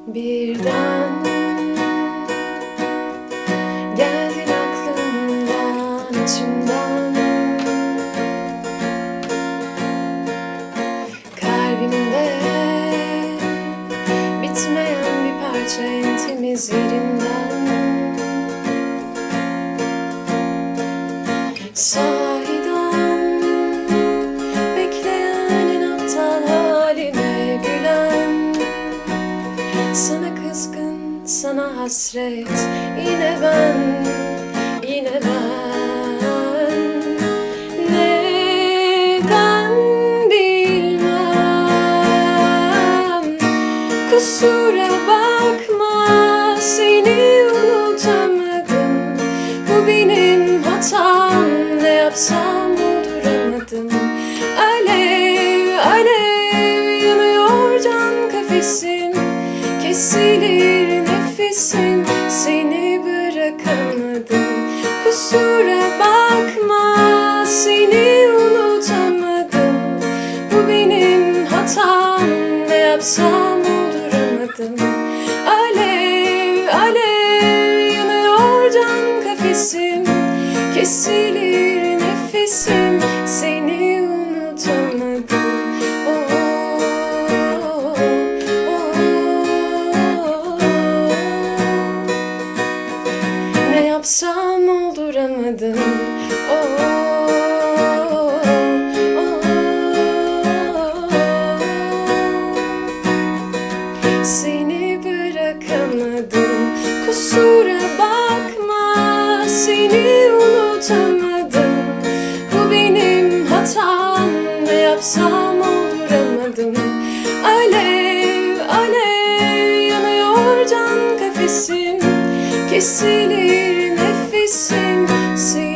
Birden geldin aklımdan, içimden, kalbimde bitmeyen bir parça en temiz yerinden. Sahiden bekleyen en aptal halime gülen, sana kızgın, sana hasret, yine ben, yine ben. Neden bilmem, kusura bakma, seni unutamadım. Bu benim hatam, ne yapsam olduramadım. Alev alev yanıyor can kafesim, kesilir nefesim, seni bırakamadım. Kusura bakma, seni unutamadım. Bu benim hatam, ne yapsam olduramadım. Alev alev yanıyor can kafesim, kesilir nefesim, seni unutamadım. Oh, oh, oh, oh. Ne yapsam olduramadım. Oh, oh, oh. Seni bırakamadım. Kusura bakma, seni unutamadım. Bu benim hatam, ne yapsam olduramadım. Alev alev yanıyor can kafesim, kesilir nefesim.